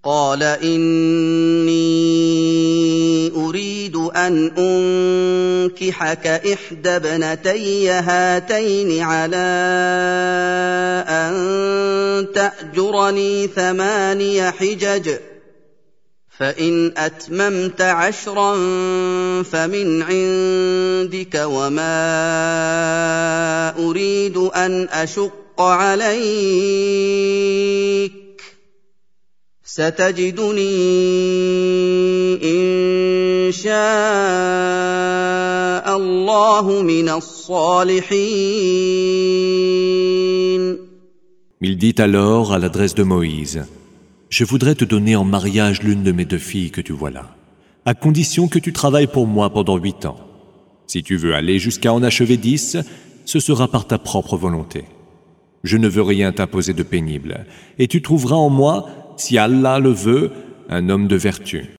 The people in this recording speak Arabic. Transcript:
قال إني أريد أن أنكحك إحدى ابنتي هاتين على أن تأجرني 8 حجج فإن أتممت 10 فمن عندك وما أريد أن أشق عليك ستجدني إن شاء الله من الصالحين. Il dit alors à l'adresse de Moïse: Je voudrais te donner en mariage l'une de mes 2 filles que tu vois là, à condition que tu travailles pour moi pendant 8 ans. Si tu veux aller jusqu'à en achever 10, ce sera par ta propre volonté. Je ne veux rien t'imposer de pénible, et tu trouveras en moi, si Allah le veut, un homme de vertu.